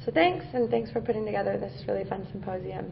So thanks, and thanks for putting together this really fun symposium.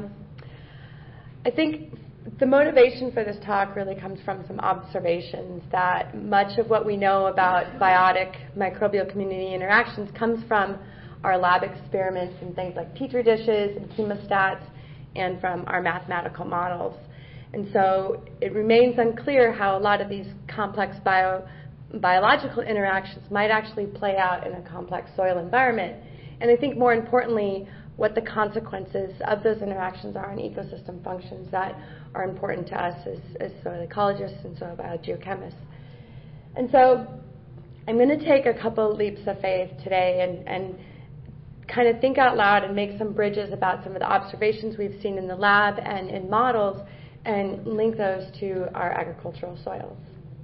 I think the motivation for this talk really comes from some observations that much of what we know about biotic microbial community interactions comes from our lab experiments and things like Petri dishes and chemostats and from our mathematical models. And so it remains unclear how a lot of these complex biological interactions might actually play out in a complex soil environment. And I think more importantly, what the consequences of those interactions are on ecosystem functions that are important to us as soil ecologists and soil biogeochemists. And so I'm going to take a couple leaps of faith today and kind of think out loud and make some bridges about some of the observations we've seen in the lab and in models and link those to our agricultural soils.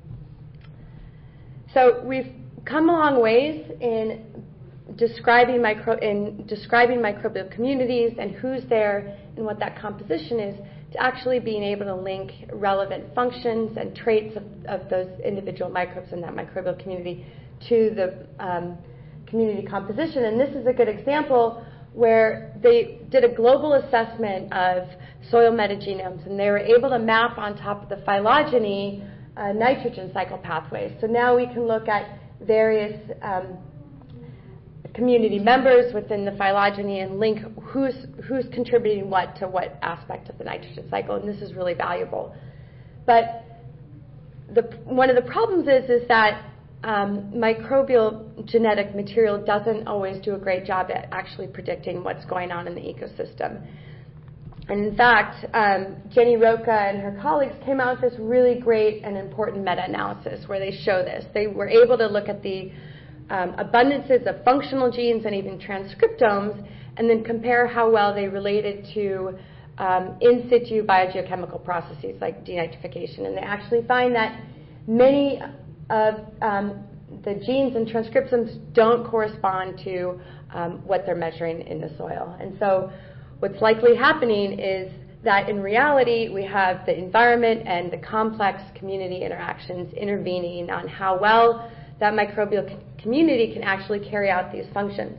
So we've come a long ways in describing microbial communities and who's there and what that composition is to actually being able to link relevant functions and traits of those individual microbes in that microbial community to the community composition. And this is a good example where they did a global assessment of soil metagenomes, and they were able to map on top of the phylogeny nitrogen cycle pathways. So now we can look at various community members within the phylogeny and link who's contributing what to what aspect of the nitrogen cycle, and this is really valuable. But one of the problems is that microbial genetic material doesn't always do a great job at actually predicting what's going on in the ecosystem. And in fact, Jenny Roca and her colleagues came out with this really great and important meta-analysis where they show this. They were able to look at the abundances of functional genes and even transcriptomes and then compare how well they related to in situ biogeochemical processes like denitrification. And they actually find that many of the genes and transcriptomes don't correspond to what they're measuring in the soil. And so what's likely happening is that in reality we have the environment and the complex community interactions intervening on how well that microbial community can actually carry out these functions.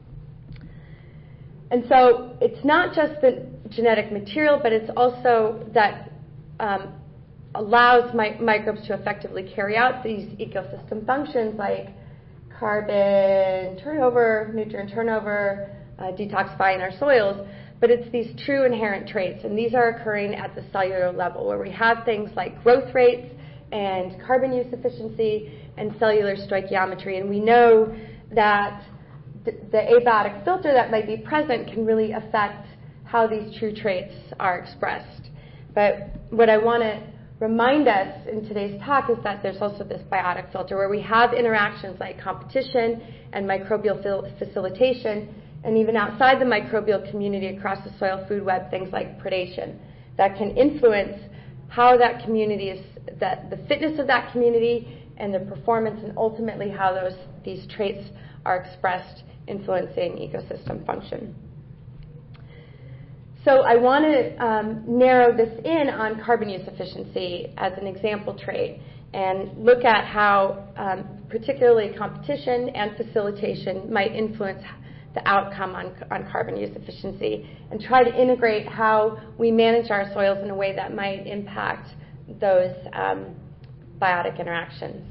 And so it's not just the genetic material, but it's also that allows microbes to effectively carry out these ecosystem functions like carbon turnover, nutrient turnover, detoxifying our soils. But it's these true inherent traits, and these are occurring at the cellular level where we have things like growth rates and carbon use efficiency and cellular stoichiometry. And we know that the abiotic filter that might be present can really affect how these true traits are expressed. But what I want to remind us in today's talk is that there's also this biotic filter where we have interactions like competition and microbial facilitation, and even outside the microbial community across the soil food web, things like predation that can influence how that community is, the fitness of that community and the performance, and ultimately how these traits are expressed, influencing ecosystem function. So I want to narrow this in on carbon use efficiency as an example trait and look at how particularly competition and facilitation might influence the outcome on carbon use efficiency and try to integrate how we manage our soils in a way that might impact those biotic interactions.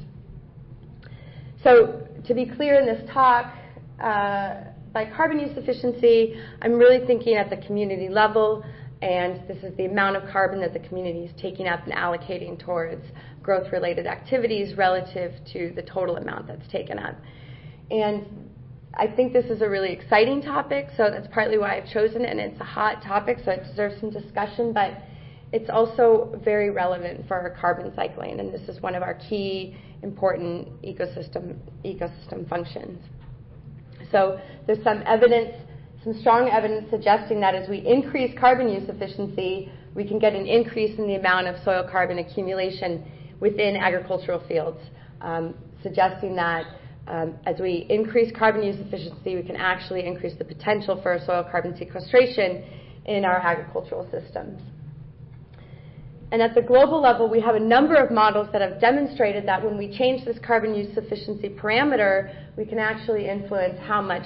So to be clear in this talk, by carbon use efficiency, I'm really thinking at the community level, and this is the amount of carbon that the community is taking up and allocating towards growth-related activities relative to the total amount that's taken up. And I think this is a really exciting topic, so that's partly why I've chosen it, and it's a hot topic, so it deserves some discussion, but it's also very relevant for our carbon cycling, and this is one of our key important ecosystem functions. So there's some strong evidence suggesting that as we increase carbon use efficiency, we can get an increase in the amount of soil carbon accumulation within agricultural fields, suggesting that as we increase carbon use efficiency, we can actually increase the potential for soil carbon sequestration in our agricultural systems. And at the global level, we have a number of models that have demonstrated that when we change this carbon use efficiency parameter, we can actually influence how much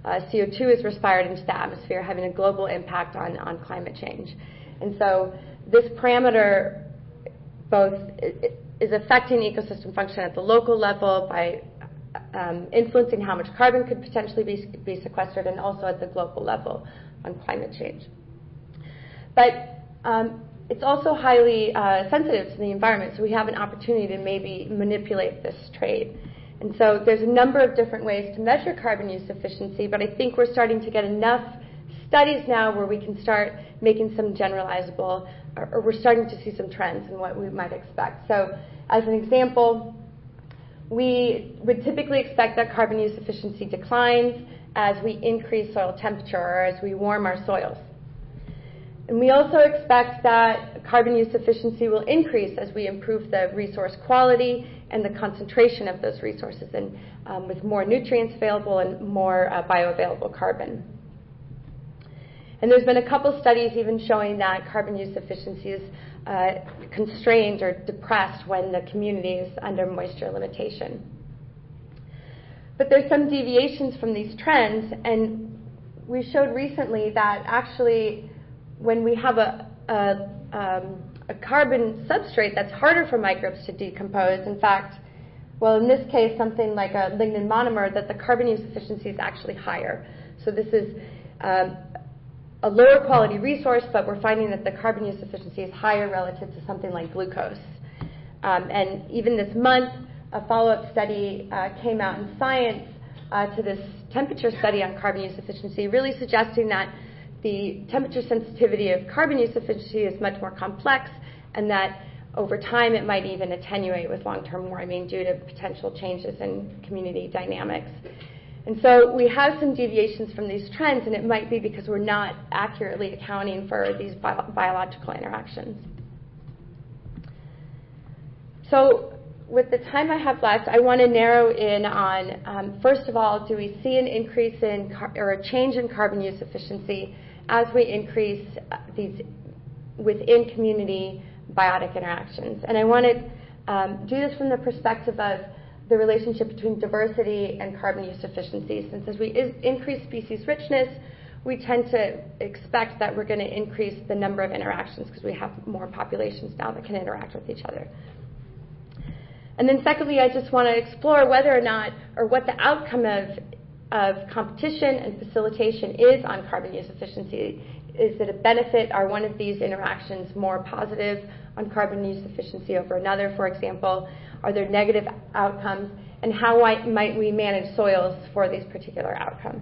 CO2 is respired into the atmosphere, having a global impact on climate change. And so this parameter both is affecting ecosystem function at the local level by influencing how much carbon could potentially be sequestered, and also at the global level on climate change. But it's also highly sensitive to the environment, so we have an opportunity to maybe manipulate this trade. And so there's a number of different ways to measure carbon use efficiency, but I think we're starting to get enough studies now where we can start making some generalizable, or we're starting to see some trends in what we might expect. So as an example, we would typically expect that carbon use efficiency declines as we increase soil temperature or as we warm our soils. And we also expect that carbon use efficiency will increase as we improve the resource quality and the concentration of those resources, and with more nutrients available and more bioavailable carbon. And there's been a couple studies even showing that carbon use efficiency is constrained or depressed when the community is under moisture limitation. But there's some deviations from these trends, and we showed recently that actually when we have a carbon substrate that's harder for microbes to decompose, in fact, well, in this case, something like a lignin monomer, that the carbon use efficiency is actually higher. So this is a lower quality resource, but we're finding that the carbon use efficiency is higher relative to something like glucose. And even this month, a follow-up study came out in Science to this temperature study on carbon use efficiency, really suggesting that the temperature sensitivity of carbon use efficiency is much more complex, and that over time it might even attenuate with long-term warming due to potential changes in community dynamics. And so we have some deviations from these trends, and it might be because we're not accurately accounting for these biological interactions. So with the time I have left, I want to narrow in on, first of all, do we see an increase in or a change in carbon use efficiency as we increase these within community biotic interactions? And I want to do this from the perspective of the relationship between diversity and carbon use efficiency, since as we increase species richness, we tend to expect that we're going to increase the number of interactions because we have more populations now that can interact with each other. And then secondly, I just want to explore whether or not, or what the outcome of competition and facilitation is on carbon use efficiency. Is it a benefit? Are one of these interactions more positive on carbon use efficiency over another, for example? Are there negative outcomes? And how might we manage soils for these particular outcomes?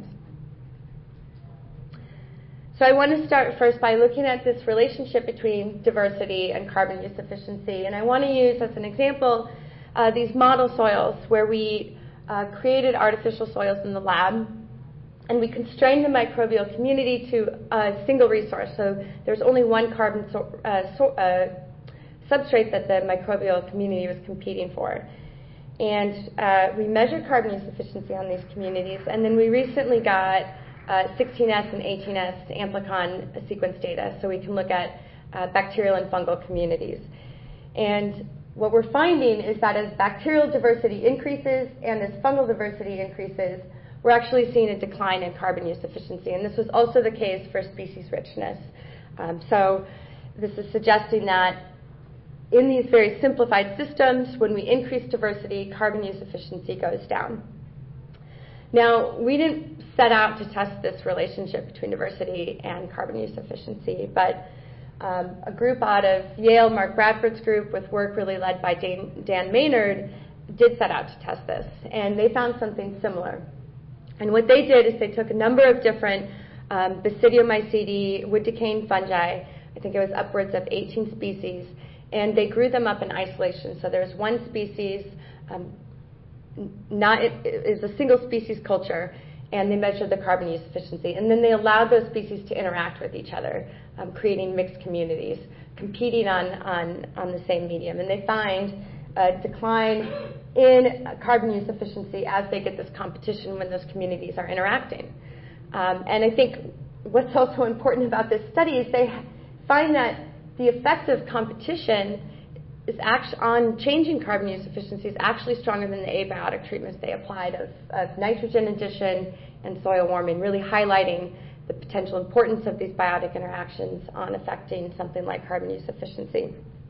So I want to start first by looking at this relationship between diversity and carbon use efficiency. And I want to use as an example these model soils where we created artificial soils in the lab, and we constrained the microbial community to a single resource. So there's only one carbon substrate that the microbial community was competing for. And we measured carbon use efficiency on these communities, and then we recently got 16S and 18S amplicon sequence data, so we can look at bacterial and fungal communities. And what we're finding is that as bacterial diversity increases and as fungal diversity increases, we're actually seeing a decline in carbon use efficiency. And this was also the case for species richness. So this is suggesting that in these very simplified systems, when we increase diversity, carbon use efficiency goes down. Now, we didn't set out to test this relationship between diversity and carbon use efficiency, but a group out of Yale, Mark Bradford's group, with work really led by Dan Maynard, did set out to test this, and they found something similar. And what they did is they took a number of different Basidiomycetes wood-decaying fungi, I think it was upwards of 18 species, and they grew them up in isolation. So there's one species, it is a single species culture, and they measured the carbon use efficiency. And then they allowed those species to interact with each other, creating mixed communities, competing on the same medium. And they find a decline in carbon use efficiency as they get this competition when those communities are interacting. And I think what's also important about this study is they find that the effect of competition is on changing carbon use efficiency is actually stronger than the abiotic treatments they applied of nitrogen addition and soil warming, really highlighting the potential importance of these biotic interactions on affecting something like carbon use efficiency.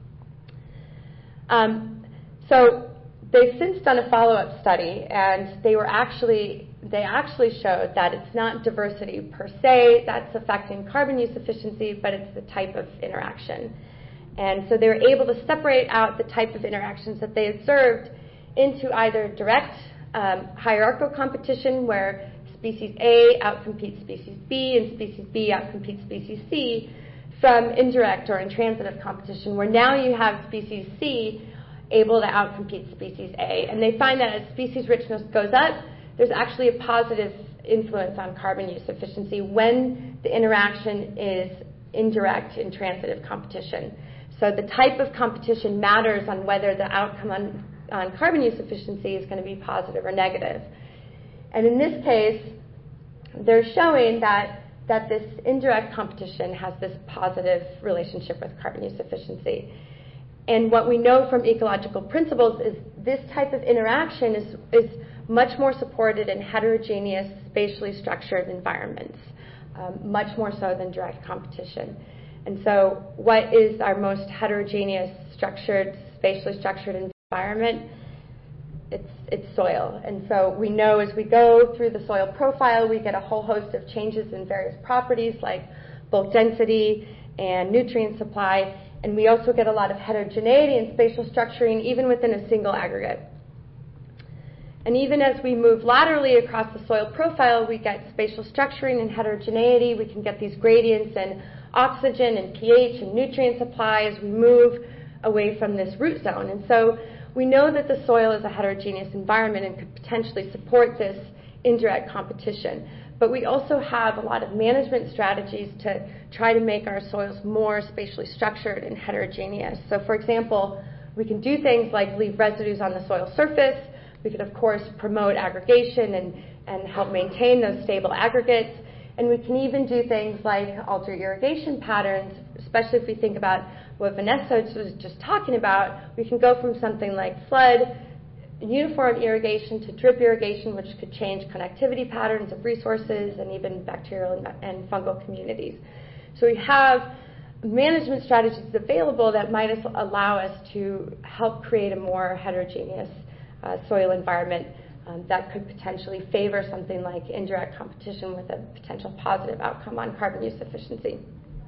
So they've since done a follow-up study, and they actually showed that it's not diversity per se that's affecting carbon use efficiency, but it's the type of interaction. And so they were able to separate out the type of interactions that they observed into either direct hierarchical competition, where species A outcompetes species B and species B outcompetes species C, from indirect or intransitive competition, where now you have species C able to outcompete species A. And they find that as species richness goes up, there's actually a positive influence on carbon use efficiency when the interaction is indirect intransitive competition. So the type of competition matters on whether the outcome on carbon use efficiency is going to be positive or negative. And in this case, they're showing that this indirect competition has this positive relationship with carbon use efficiency. And what we know from ecological principles is this type of interaction is much more supported in heterogeneous, spatially structured environments, much more so than direct competition. And so what is our most heterogeneous, structured, spatially structured environment? It's soil. And so we know as we go through the soil profile, we get a whole host of changes in various properties like bulk density and nutrient supply. And we also get a lot of heterogeneity in spatial structuring, even within a single aggregate. And even as we move laterally across the soil profile, we get spatial structuring and heterogeneity. We can get these gradients in oxygen and pH and nutrient supply as we move away from this root zone. And so we know that the soil is a heterogeneous environment and could potentially support this indirect competition. But we also have a lot of management strategies to try to make our soils more spatially structured and heterogeneous. So for example, we can do things like leave residues on the soil surface. We could, of course, promote aggregation and help maintain those stable aggregates. And we can even do things like alter irrigation patterns, especially if we think about what Vanessa was just talking about. We can go from something like flood, uniform irrigation to drip irrigation, which could change connectivity patterns of resources and even bacterial and fungal communities. So we have management strategies available that might allow us to help create a more heterogeneous soil environment that could potentially favor something like indirect competition with a potential positive outcome on carbon use efficiency.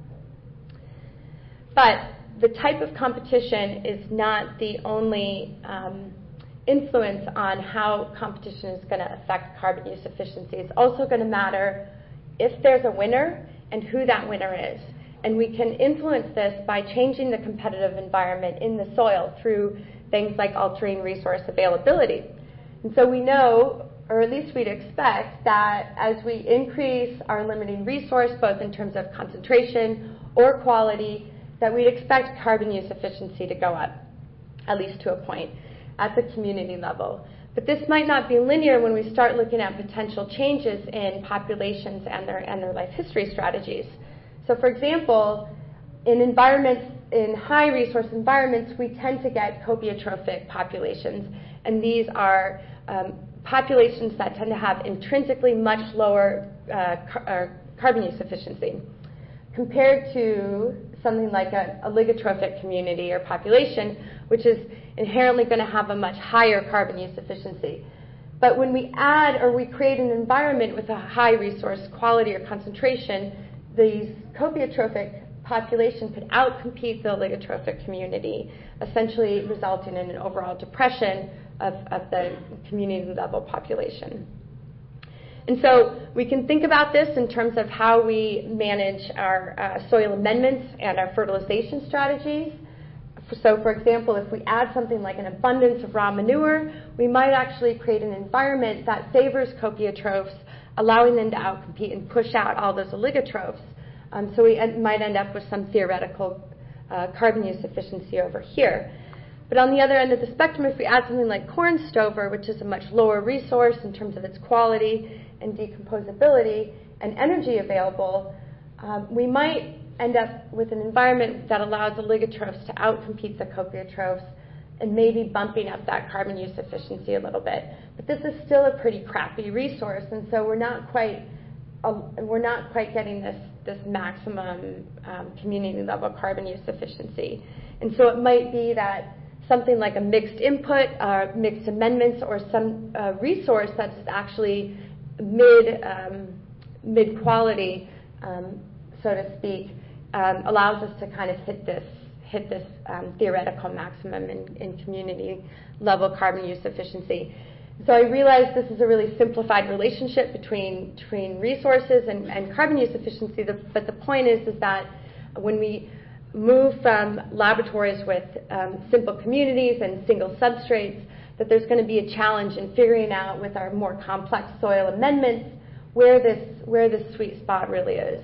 But the type of competition is not the only influence on how competition is going to affect carbon use efficiency. It's also going to matter if there's a winner and who that winner is. And we can influence this by changing the competitive environment in the soil through things like altering resource availability. And so we know, or at least we'd expect, that as we increase our limiting resource, both in terms of concentration or quality, that we'd expect carbon use efficiency to go up, at least to a point, at the community level. But this might not be linear when we start looking at potential changes in populations and their life history strategies. So for example, in high resource environments, we tend to get copiotrophic populations. And these are populations that tend to have intrinsically much lower carbon use efficiency compared to something like a oligotrophic community or population, which is inherently going to have a much higher carbon use efficiency. But when we add or we create an environment with a high resource quality or concentration, these copiotrophic population could outcompete the oligotrophic community, essentially resulting in an overall depression of the community level population. And so we can think about this in terms of how we manage our soil amendments and our fertilization strategies. So for example, if we add something like an abundance of raw manure, we might actually create an environment that favors copiotrophs, allowing them to outcompete and push out all those oligotrophs. So we might end up with some theoretical carbon use efficiency over here. But on the other end of the spectrum, if we add something like corn stover, which is a much lower resource in terms of its quality and decomposability and energy available, we might end up with an environment that allows oligotrophs to outcompete the copiotrophs and maybe bumping up that carbon use efficiency a little bit. But this is still a pretty crappy resource, and so we're not quite getting this maximum community level carbon use efficiency. And so it might be that something like a mixed input, mixed amendments, or some resource that's actually mid-quality, so to speak, allows us to kind of hit this theoretical maximum in community level carbon use efficiency. So I realized this is a really simplified relationship between resources and carbon use efficiency, but the point is that when we move from laboratories with simple communities and single substrates, that there's going to be a challenge in figuring out with our more complex soil amendments where this sweet spot really is.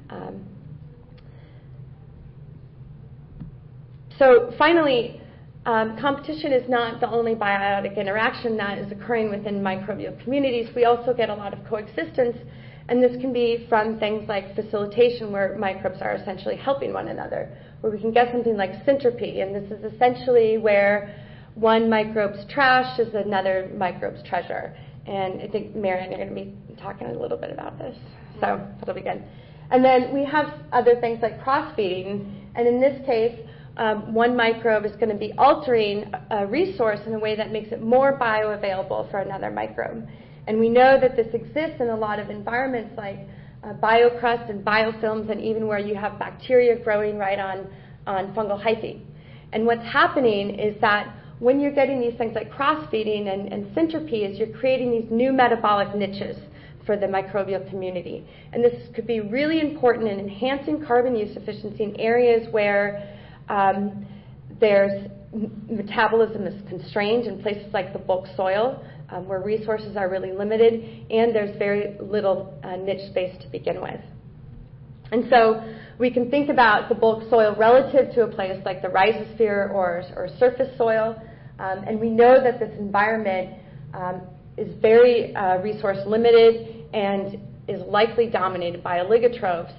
So finally, competition is not the only biotic interaction that is occurring within microbial communities. We also get a lot of coexistence, and this can be from things like facilitation, where microbes are essentially helping one another, where we can get something like syntropy, and this is essentially where one microbe's trash is another microbe's treasure. And I think, Marion, you're going to be talking a little bit about this, so that'll be good. And then we have other things like cross-feeding, and in this case, one microbe is going to be altering a resource in a way that makes it more bioavailable for another microbe. And we know that this exists in a lot of environments like biocrust and biofilms, and even where you have bacteria growing right on fungal hyphae. And what's happening is that when you're getting these things like cross-feeding and syntropy, is you're creating these new metabolic niches for the microbial community. And this could be really important in enhancing carbon use efficiency in areas where there's metabolism is constrained, in places like the bulk soil, where resources are really limited, and there's very little niche space to begin with. And so we can think about the bulk soil relative to a place like the rhizosphere or surface soil, and we know that this environment is very resource limited and is likely dominated by oligotrophs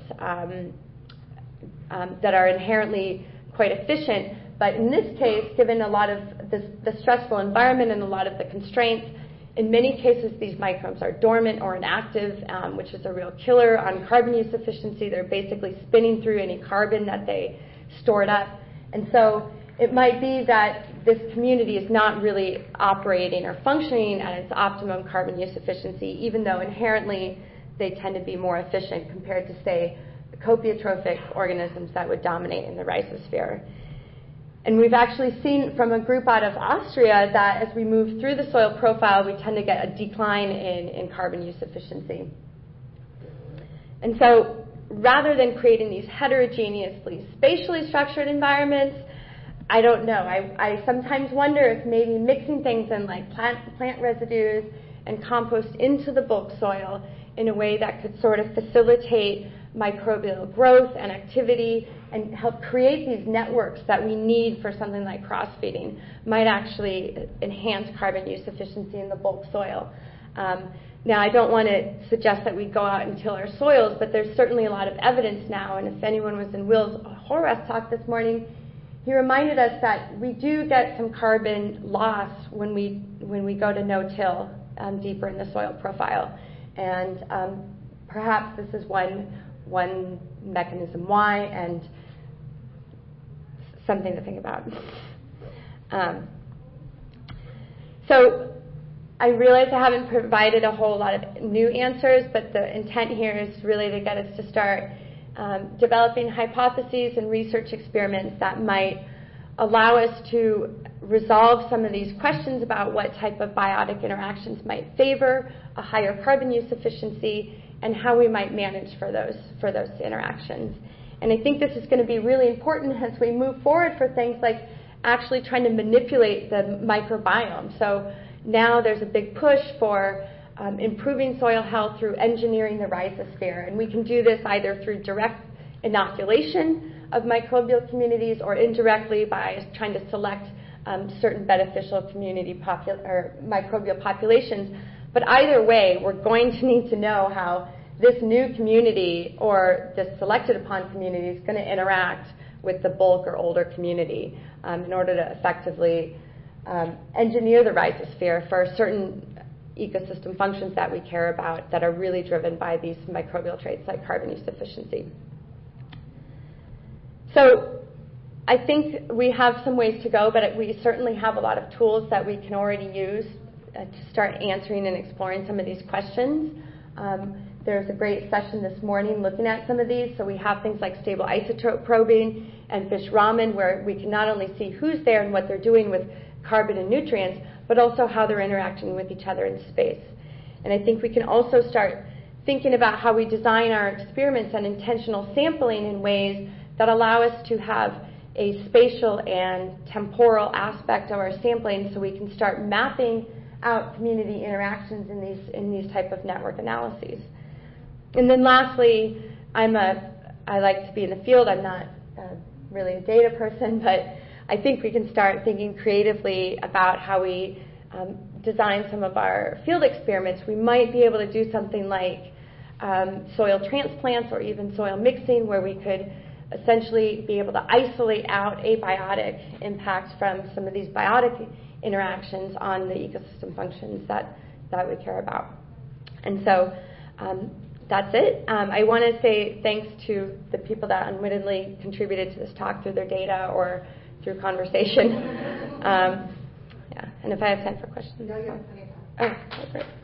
that are inherently quite efficient. But in this case, given a lot of the stressful environment and a lot of the constraints, in many cases these microbes are dormant or inactive, which is a real killer on carbon use efficiency. They're basically spinning through any carbon that they stored up. And so it might be that this community is not really operating or functioning at its optimum carbon use efficiency, even though inherently they tend to be more efficient compared to, say, copiotrophic organisms that would dominate in the rhizosphere. And we've actually seen from a group out of Austria that as we move through the soil profile, we tend to get a decline in carbon use efficiency. And so rather than creating these heterogeneously spatially structured environments, I don't know. I sometimes wonder if maybe mixing things in like plant residues and compost into the bulk soil in a way that could sort of facilitate microbial growth and activity and help create these networks that we need for something like cross-feeding might actually enhance carbon use efficiency in the bulk soil. Now, I don't want to suggest that we go out and till our soils, but there's certainly a lot of evidence now, and if anyone was in Will's Horwath talk this morning, he reminded us that we do get some carbon loss when we go to no-till deeper in the soil profile. And perhaps this is one mechanism why, and something to think about. So I realize I haven't provided a whole lot of new answers, but the intent here is really to get us to start developing hypotheses and research experiments that might allow us to resolve some of these questions about what type of biotic interactions might favor a higher carbon use efficiency and how we might manage for those interactions. And I think this is going to be really important as we move forward for things like actually trying to manipulate the microbiome. So now there's a big push for improving soil health through engineering the rhizosphere. And we can do this either through direct inoculation of microbial communities or indirectly by trying to select certain beneficial community microbial populations. But either way, we're going to need to know how this new community or this selected upon community is going to interact with the bulk or older community in order to effectively engineer the rhizosphere for certain ecosystem functions that we care about that are really driven by these microbial traits like carbon use efficiency. So I think we have some ways to go, but we certainly have a lot of tools that we can already use to start answering and exploring some of these questions. There's a great session this morning looking at some of these. So we have things like stable isotope probing and fish Raman, where we can not only see who's there and what they're doing with carbon and nutrients, but also how they're interacting with each other in space. And I think we can also start thinking about how we design our experiments and intentional sampling in ways that allow us to have a spatial and temporal aspect of our sampling, so we can start mapping out community interactions in these type of network analyses. And then lastly, I like to be in the field. I'm not really a data person, but I think we can start thinking creatively about how we design some of our field experiments. We might be able to do something like soil transplants or even soil mixing, where we could essentially be able to isolate out abiotic impacts from some of these biotic interactions on the ecosystem functions that we care about. And so that's it. I want to say thanks to the people that unwittingly contributed to this talk through their data or through conversation. Yeah, and if I have time for questions. No, you have plenty of time. Oh, okay, great.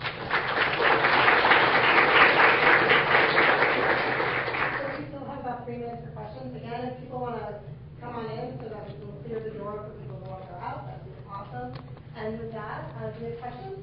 So we still have about 3 minutes for questions. Again, if people want to come on in so that we can clear the door for people who want to go out, that'd be awesome. And with that, do you have questions?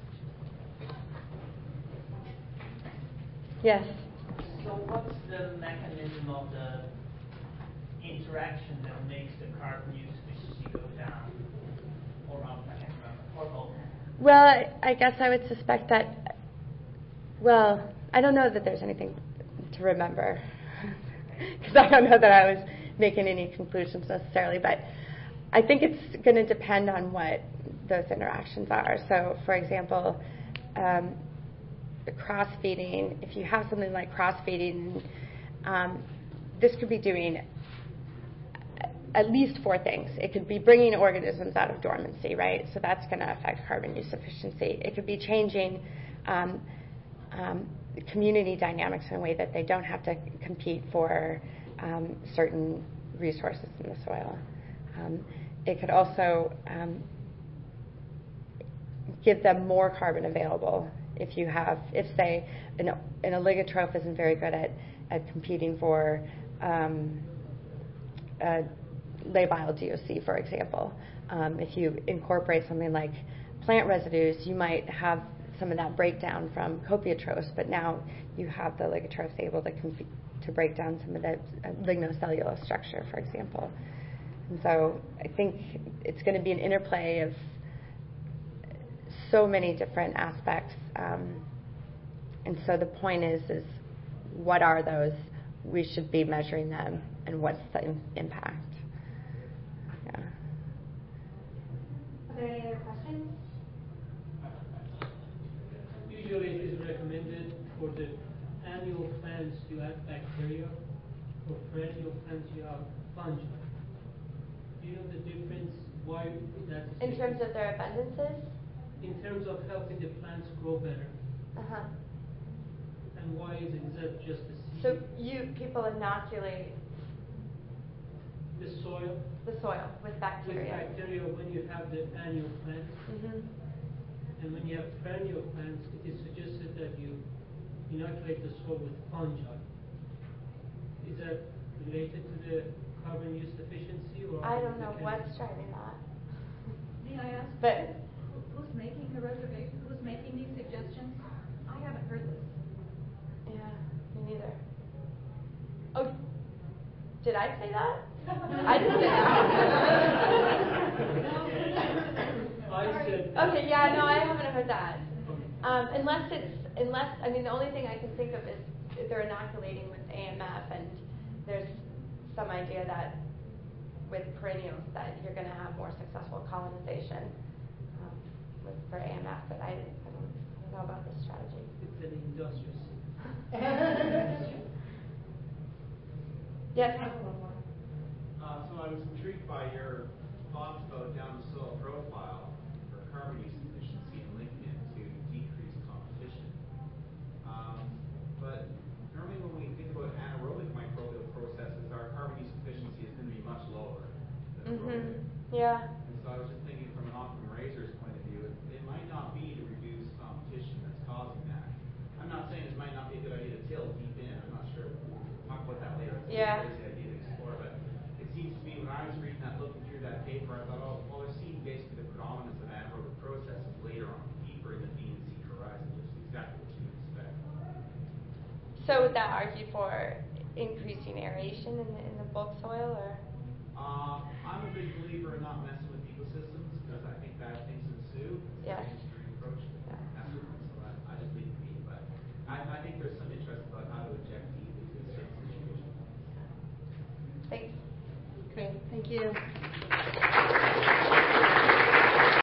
Yes. So what's the mechanism of the interaction that makes the carbon use efficiency go down or up? I can't remember. Or both? Well, I guess I would suspect that, well, I don't know that there's anything to remember, because I don't know that I was making any conclusions necessarily, but I think it's going to depend on what those interactions are. So, for example, cross-feeding, if you have something like cross-feeding, this could be doing at least 4 things. It could be bringing organisms out of dormancy, right? So that's going to affect carbon use efficiency. It could be changing community dynamics in a way that they don't have to compete for certain resources in the soil. It could also give them more carbon available. If say an oligotroph isn't very good at competing for labile DOC, for example. If you incorporate something like plant residues, you might have some of that breakdown from copiotrophs, but now you have the oligotrophs able to break down some of the lignocellulose structure, for example. And so I think it's going to be an interplay of so many different aspects. And so the point is what are those? We should be measuring them, and what's the impact? Yeah. Are there any other questions? Usually it is recommended for the annual plants to add bacteria, for perennial plants you have fungi. Do you know the difference why that's In terms of their abundances? in terms of helping the plants grow better? Uh-huh. And why is that just the seed? So people inoculate The soil the soil with bacteria. with bacteria when you have the annual plants, Mm-hmm. and when you have perennial plants, it is suggested that you inoculate the soil with fungi. Is that related to the carbon use efficiency, or I don't know what's driving that. May I ask, But who's making the reservation, who's making these suggestions? I haven't heard this. yeah, me neither. Oh, did I say that? I didn't say that. I said Okay, yeah, no, I haven't heard that. Unless I mean, the only thing I can think of is if they're inoculating with AMF, and there's some idea that with perennials that you're going to have more successful colonization for AMF, but I don't know about this strategy. it's an industrial seed. Yes. I was intrigued by your thoughts about down the soil profile for carbon use efficiency and linking it to decreased competition. But normally when we think about anaerobic microbial processes, our carbon use efficiency is going to be much lower than aerobic. Yeah. And so I was just thinking from an Optimum Razor's point of view, it might not be to reduce competition that's causing that. I'm not saying it might not be a good idea to till deep in. I'm not sure. We'll talk about that later. It's a crazy idea to explore, but it seems to me when I was reading that, looking through that paper, I thought, oh, well, they're seeing basically the predominance of anaerobic processes later on, deeper in the B and C horizon, which is exactly what you would expect. So would that argue for increasing aeration in the bulk soil, or? I'm a big believer in not messing with ecosystems because I think bad things ensue. Yes. And